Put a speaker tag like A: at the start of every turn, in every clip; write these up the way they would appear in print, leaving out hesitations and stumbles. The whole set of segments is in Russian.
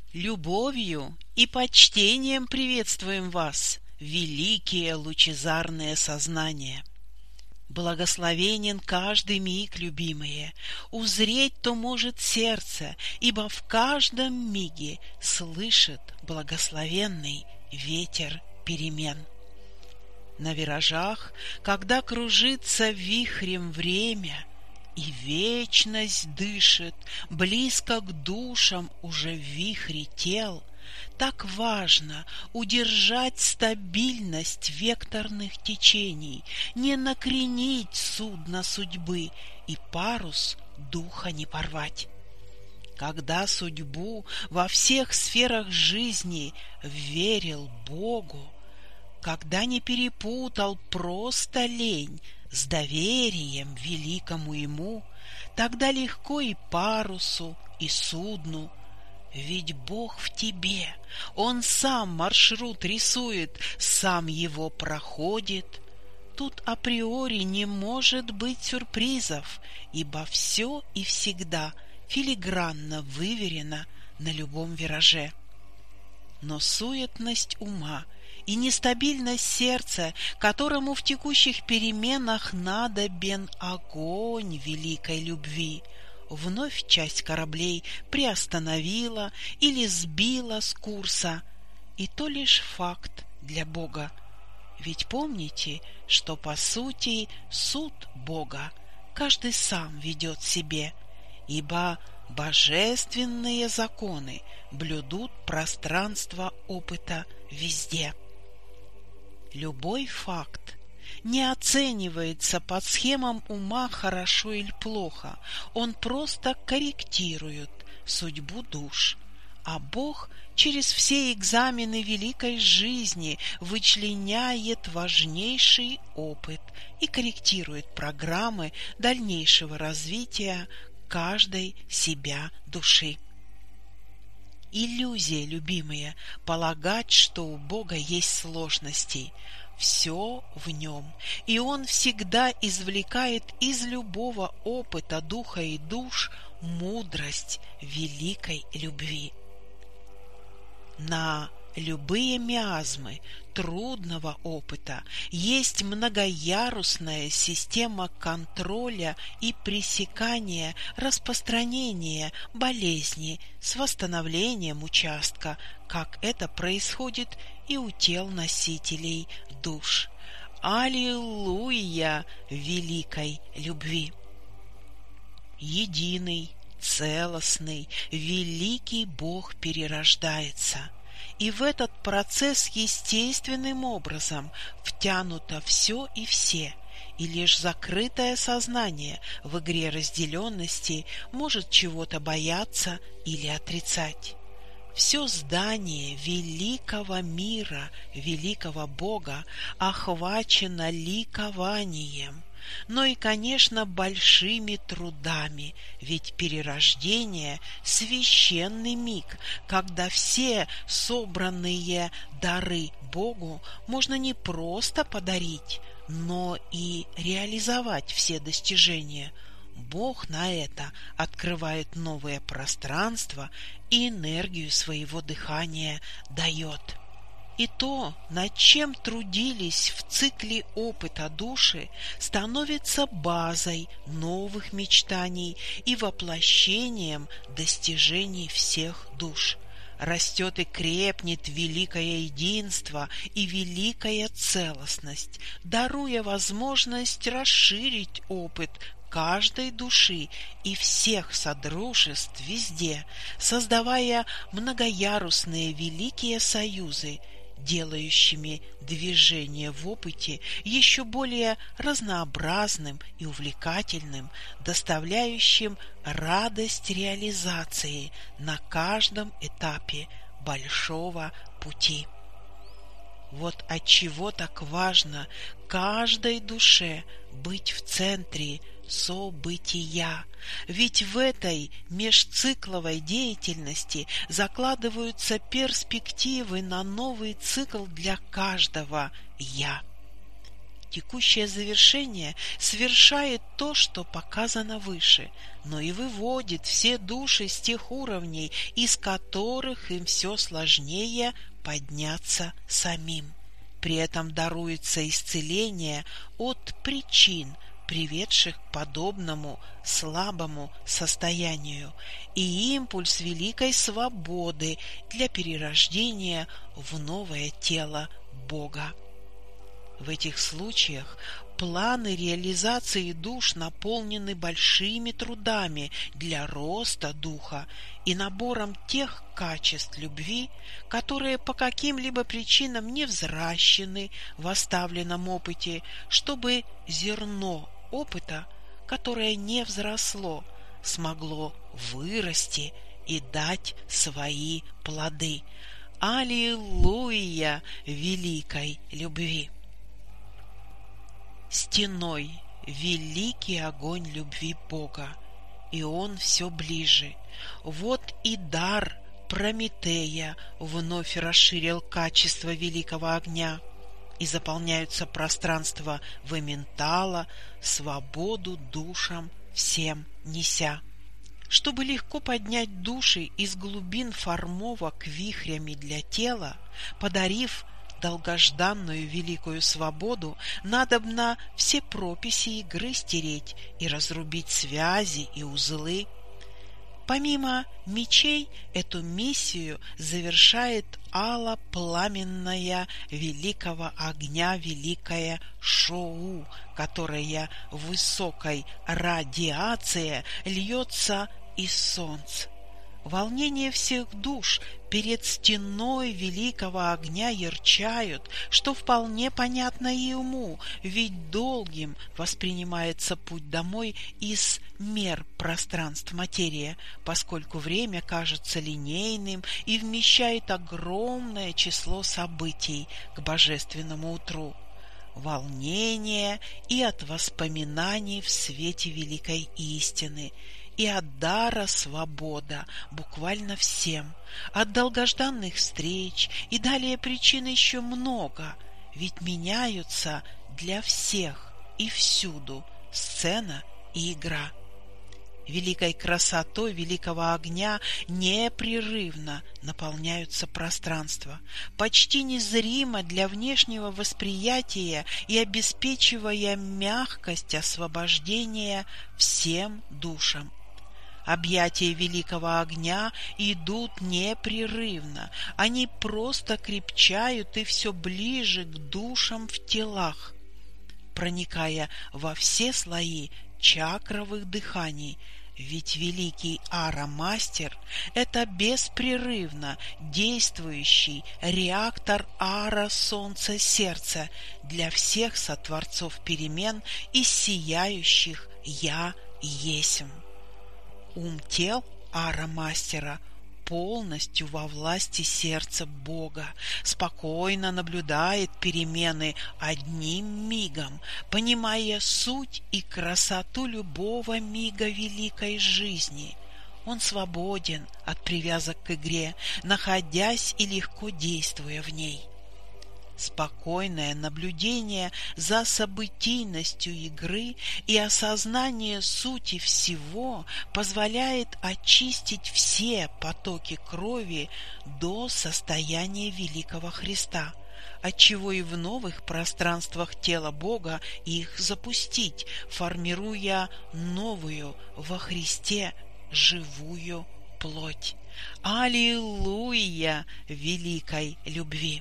A: Любовью и почтением приветствуем вас, великие лучезарные сознания. Благословенен каждый миг, любимые, узреть то может сердце, ибо в каждом миге слышит благословенный ветер перемен. На виражах, когда кружится вихрем время, и вечность дышит близко к душам уже в вихре тел, так важно удержать стабильность векторных течений, не накренить судно судьбы и парус духа не порвать. Когда судьбу во всех сферах жизни верил Богу, когда не перепутал просто лень с доверием великому ему, тогда легко и парусу, и судну. Ведь Бог в тебе, Он сам маршрут рисует, сам его проходит. Тут априори не может быть сюрпризов, ибо все и всегда филигранно выверено на любом вираже. Но суетность ума и нестабильность сердца, которому в текущих переменах надобен огонь великой любви, вновь часть кораблей приостановила или сбила с курса, и то лишь факт для Бога. Ведь помните, что по сути суд Бога каждый сам ведет себе, ибо божественные законы блюдут пространство опыта везде. Любой факт не оценивается под схемам ума хорошо или плохо, он просто корректирует судьбу душ, а Бог через все экзамены великой жизни вычленяет важнейший опыт и корректирует программы дальнейшего развития каждой себя души. Иллюзия, любимые, полагать, что у Бога есть сложности. Все в нем, и Он всегда извлекает из любого опыта духа и душ мудрость великой любви. На любые миазмы трудного опыта есть многоярусная система контроля и пресекания распространения болезни с восстановлением участка, как это происходит и у тел носителей душ. Аллилуйя великой любви! Единый, целостный, великий Бог перерождается, и в этот процесс естественным образом втянуто все и все, и лишь закрытое сознание в игре разделенности может чего-то бояться или отрицать. Все здание великого мира, великого Бога охвачено ликованием, но и, конечно, большими трудами, ведь перерождение — священный миг, когда все собранные дары Богу можно не просто подарить, но и реализовать все достижения. Бог на это открывает новое пространство и энергию своего дыхания дает. И то, над чем трудились в цикле опыта души, становится базой новых мечтаний и воплощением достижений всех душ. Растет и крепнет великое единство и великая целостность, даруя возможность расширить опыт каждой души и всех содружеств везде, создавая многоярусные великие союзы, делающими движение в опыте еще более разнообразным и увлекательным, доставляющим радость реализации на каждом этапе большого пути. Вот отчего так важно каждой душе быть в центре события, ведь в этой межцикловой деятельности закладываются перспективы на новый цикл для каждого «я». Текущее завершение совершает то, что показано выше, но и выводит все души с тех уровней, из которых им все сложнее подняться самим. При этом даруется исцеление от причин, приведших к подобному слабому состоянию, и импульс великой свободы для перерождения в новое тело Бога. В этих случаях планы реализации душ наполнены большими трудами для роста духа и набором тех качеств любви, которые по каким-либо причинам не взращены в оставленном опыте, чтобы зерно опыта, которое не взросло, смогло вырасти и дать свои плоды. Аллилуйя великой любви! Стеной великий огонь любви Бога, и он все ближе. Вот и дар Прометея вновь расширил качество великого огня, и заполняются пространства Вементала, свободу душам всем неся. Чтобы легко поднять души из глубин формовок вихрями для тела, подарив долгожданную великую свободу, надобно все прописи игры стереть и разрубить связи и узлы. Помимо мечей, эту миссию завершает ало-пламенная великого огня великое шоу, которое высокой радиацией льется из солнца. Волнение всех душ перед стеной великого огня ярчают, что вполне понятно и уму, ведь долгим воспринимается путь домой из мер пространств материи, поскольку время кажется линейным и вмещает огромное число событий к божественному утру. Волнение и от воспоминаний в свете великой истины, и от дара свобода буквально всем, от долгожданных встреч, и далее причин еще много, ведь меняются для всех и всюду сцена и игра. Великой красотой великого огня непрерывно наполняются пространства, почти незримо для внешнего восприятия и обеспечивая мягкость освобождения всем душам. Объятия великого огня идут непрерывно, они просто крепчают и все ближе к душам в телах, проникая во все слои чакровых дыханий, ведь великий Ара-мастер – это беспрерывно действующий реактор Ара-солнца-сердца для всех сотворцов перемен и сияющих «Я есмь». Ум тел Ара-мастера полностью во власти сердца Бога, спокойно наблюдает перемены одним мигом, понимая суть и красоту любого мига великой жизни. Он свободен от привязок к игре, находясь и легко действуя в ней. Спокойное наблюдение за событийностью игры и осознание сути всего позволяет очистить все потоки крови до состояния великого Христа, отчего и в новых пространствах тела Бога их запустить, формируя новую во Христе живую плоть. Аллилуйя великой любви!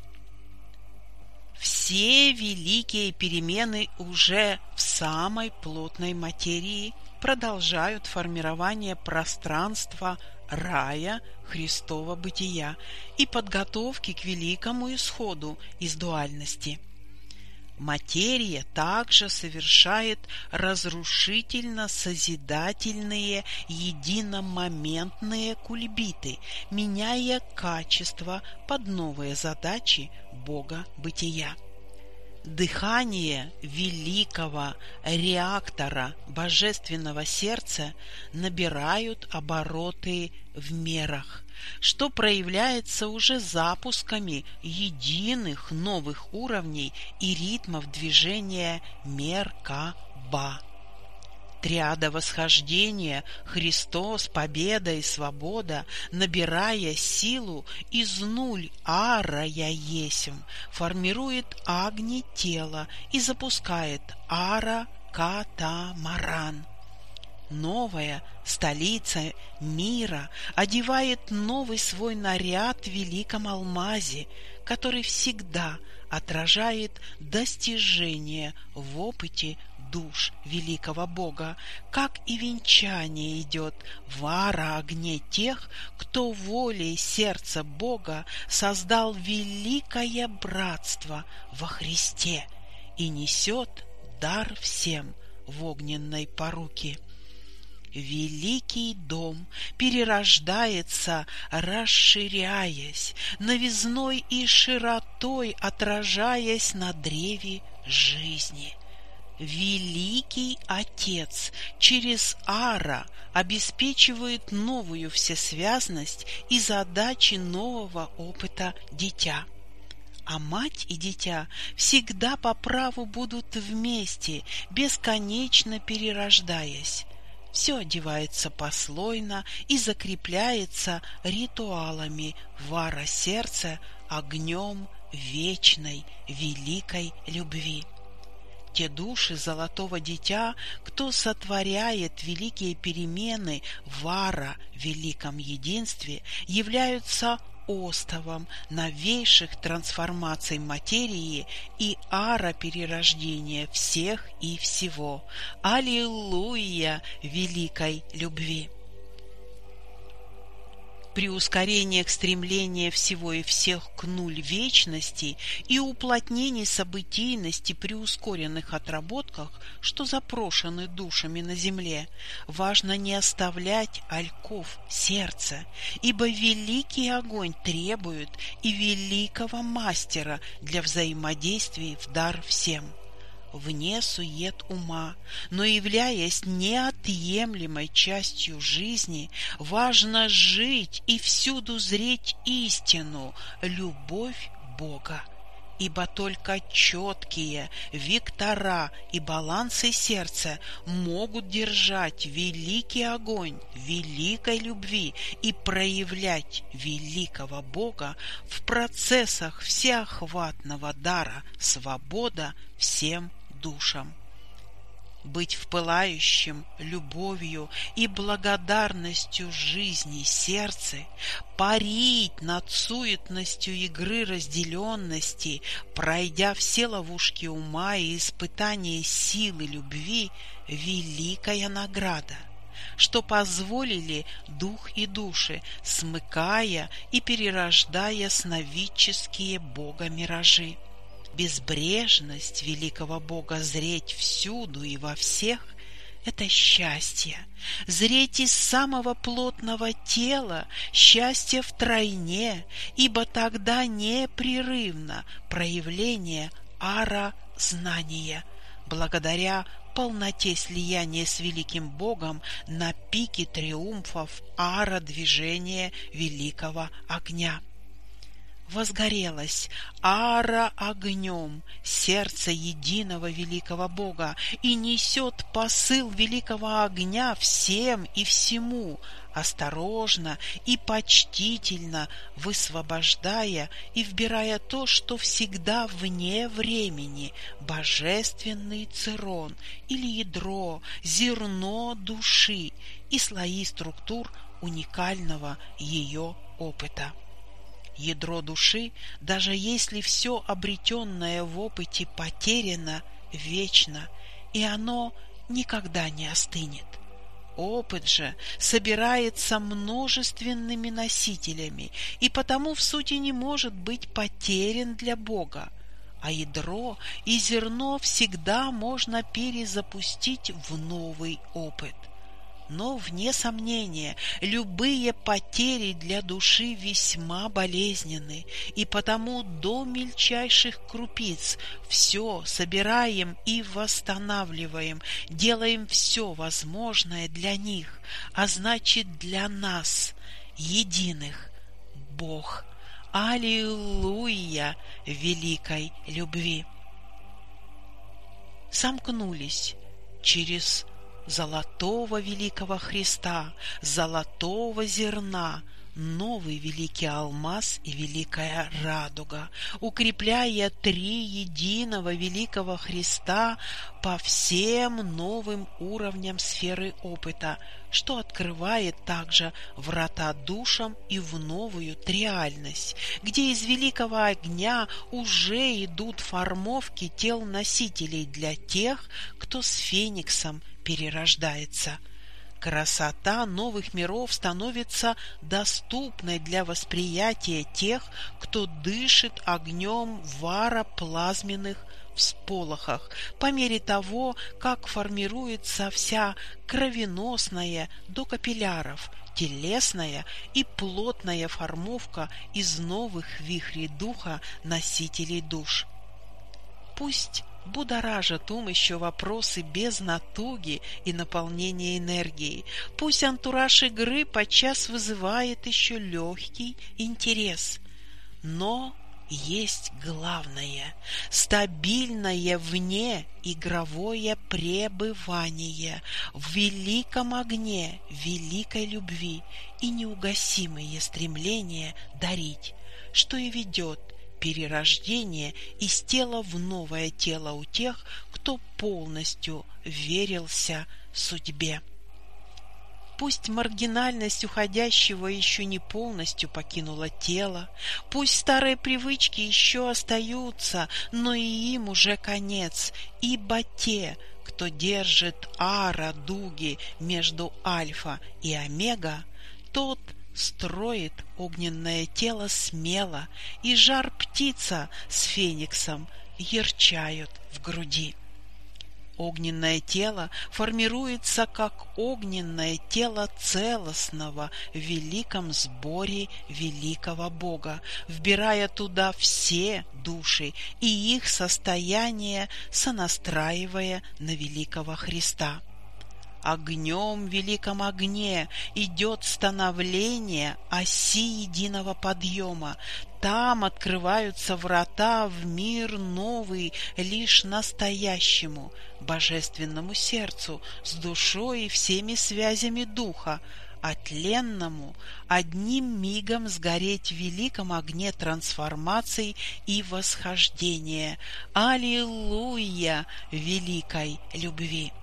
A: Все великие перемены уже в самой плотной материи продолжают формирование пространства рая Христова бытия и подготовки к великому исходу из дуальности. Материя также совершает разрушительно-созидательные единомоментные кульбиты, меняя качество под новые задачи Бога бытия. Дыхание великого реактора божественного сердца набирают обороты в мерах, что проявляется уже запусками единых новых уровней и ритмов движения Меркаба. Триада восхождения Христос, победа и свобода, набирая силу из нуль ара я есмь, формирует агни тела и запускает ара катамаран. Новая столица мира одевает новый свой наряд в великом алмазе, который всегда отражает достижение в опыте душ великого Бога, как и венчание идет в ара-огне тех, кто волей сердца Бога создал великое братство во Христе и несет дар всем в огненной поруке. Великий дом перерождается, расширяясь, новизной и широтой отражаясь на древе жизни. Великий Отец через ара обеспечивает новую всесвязность и задачи нового опыта дитя. А мать и дитя всегда по праву будут вместе, бесконечно перерождаясь. Все одевается послойно и закрепляется ритуалами вара сердца огнем вечной великой любви. Те души золотого дитя, кто сотворяет великие перемены в ара великом единстве, являются остовом новейших трансформаций материи и ара перерождения всех и всего. Аллилуйя великой любви! При ускорении стремления всего и всех к нуль вечности и уплотнении событийности при ускоренных отработках, что запрошены душами на земле, важно не оставлять альков сердца, ибо великий огонь требует и великого мастера для взаимодействия в дар всем. Вне сует ума, но являясь неотъемлемой частью жизни, важно жить и всюду зреть истину, любовь Бога. Ибо только четкие вектора и балансы сердца могут держать великий огонь великой любви и проявлять великого Бога в процессах всеохватного дара свобода всем душам. Быть впылающим любовью и благодарностью жизни сердце, парить над суетностью игры разделенности, пройдя все ловушки ума и испытания силы любви, великая награда, что позволили дух и души, смыкая и перерождая сновидческие бога-миражи. Безбрежность великого Бога зреть всюду и во всех — это счастье. Зреть из самого плотного тела счастье втройне, ибо тогда непрерывно проявление ара-знания, благодаря полноте слияния с великим Богом на пике триумфов ара-движения великого огня. Возгорелось ара огнем сердце единого великого Бога и несет посыл великого огня всем и всему, осторожно и почтительно высвобождая и вбирая то, что всегда вне времени, божественный цирон или ядро, зерно души и слои структур уникального ее опыта. Ядро души, даже если все обретенное в опыте потеряно, вечно, и оно никогда не остынет. Опыт же собирается множественными носителями и потому в сути не может быть потерян для Бога, а ядро и зерно всегда можно перезапустить в новый опыт. Но, вне сомнения, любые потери для души весьма болезненны, и потому до мельчайших крупиц все собираем и восстанавливаем, делаем все возможное для них, а значит для нас, единых. Бог, аллилуйя, великой любви. Сомкнулись через золотого великого Христа, золотого зерна, новый великий алмаз и великая радуга, укрепляя три единого великого Христа по всем новым уровням сферы опыта, что открывает также врата душам и в новую триальность, где из великого огня уже идут формовки тел носителей для тех, кто с фениксом перерождается. Красота новых миров становится доступной для восприятия тех, кто дышит огнем вара плазменных всполохах, по мере того, как формируется вся кровеносная до капилляров, телесная и плотная формовка из новых вихрей духа носителей душ. Пусть будоражат ум еще вопросы без натуги и наполнения энергией. Пусть антураж игры подчас вызывает еще легкий интерес. Но есть главное – стабильное вне игровое пребывание в великом огне великой любви и неугасимое стремление дарить, что и ведет перерождение из тела в новое тело у тех, кто полностью верился судьбе. Пусть маргинальность уходящего еще не полностью покинула тело, пусть старые привычки еще остаются, но и им уже конец, ибо те, кто держит ара дуги между альфа и омега, тот строит огненное тело смело, и жар птица с фениксом ярчают в груди. Огненное тело формируется как огненное тело целостного в великом сборе великого Бога, вбирая туда все души и их состояние, сонастраивая на великого Христа. Огнем в великом огне идет становление оси единого подъема. Там открываются врата в мир новый лишь настоящему, божественному сердцу, с душой и всеми связями духа, а тленному одним мигом сгореть в великом огне трансформаций и восхождения. Аллилуйя великой любви!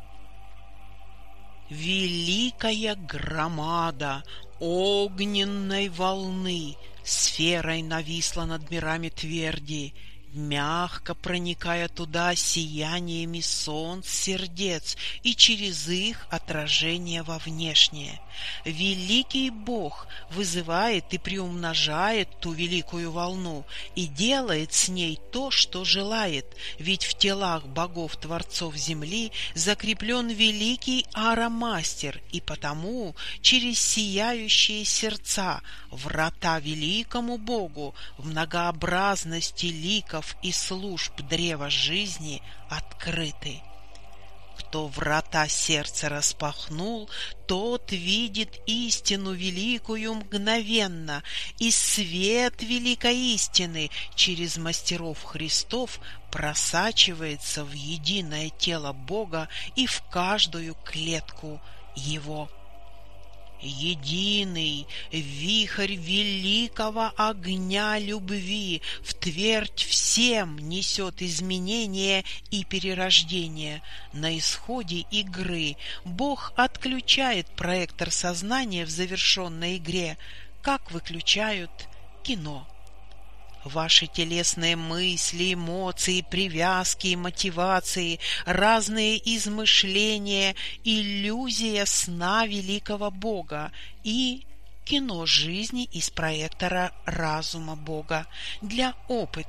A: Великая громада огненной волны сферой нависла над мирами тверди, мягко проникая туда сияниями солнц сердец и через их отражение во внешнее. Великий Бог вызывает и приумножает ту великую волну и делает с ней то, что желает, ведь в телах богов-творцов земли закреплен великий аромастер, и потому через сияющие сердца врата великому Богу в многообразности ликов и служб древа жизни открыты. Кто врата сердца распахнул, тот видит истину великую мгновенно, и свет великой истины через мастеров Христов просачивается в единое тело Бога и в каждую клетку Его. Единый вихрь великого огня любви в твердь всем несет изменение и перерождение. На исходе игры Бог отключает проектор сознания в завершенной игре, как выключают кино. Ваши телесные мысли, эмоции, привязки, мотивации, разные измышления, иллюзия сна великого Бога и кино жизни из проектора разума Бога для опыта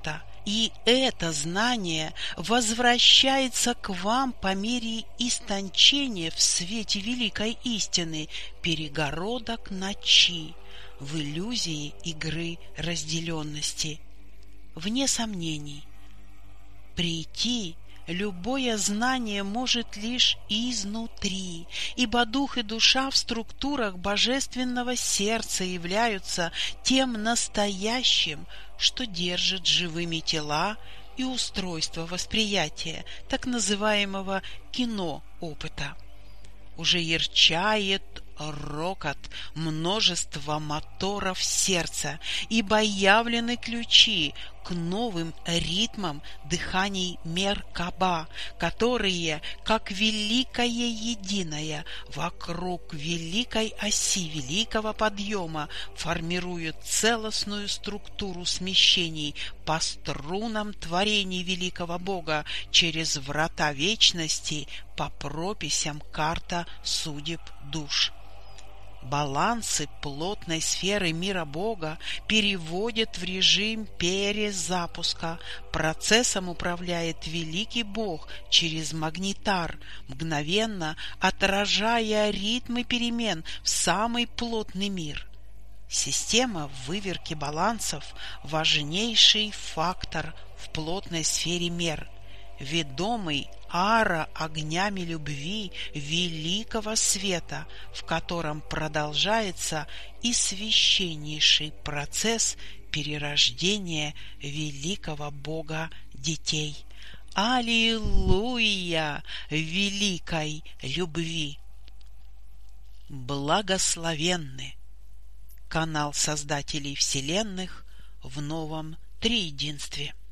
A: И это знание возвращается к вам по мере истончения в свете великой истины перегородок ночи, в иллюзии игры разделенности. Вне сомнений, прийти любое знание может лишь изнутри, ибо дух и душа в структурах божественного сердца являются тем настоящим, что держит живыми тела и устройство восприятия, так называемого кино опыта. Уже ярчает рокот множества моторов сердца, ибо явлены ключи к новым ритмам дыханий Меркаба, которые, как великое единое, вокруг великой оси великого подъема формируют целостную структуру смещений по струнам творений великого Бога через врата вечности по прописям карта судеб душ. Балансы плотной сферы мира Бога переводят в режим перезапуска. Процессом управляет великий Бог через магнитар, мгновенно отражая ритмы перемен в самый плотный мир. Система выверки балансов – важнейший фактор в плотной сфере мер, ведомый огнями любви великого света, в котором продолжается и священнейший процесс перерождения великого Бога детей. Аллилуйя великой любви! Благословенны канал Создателей Вселенных в новом триединстве.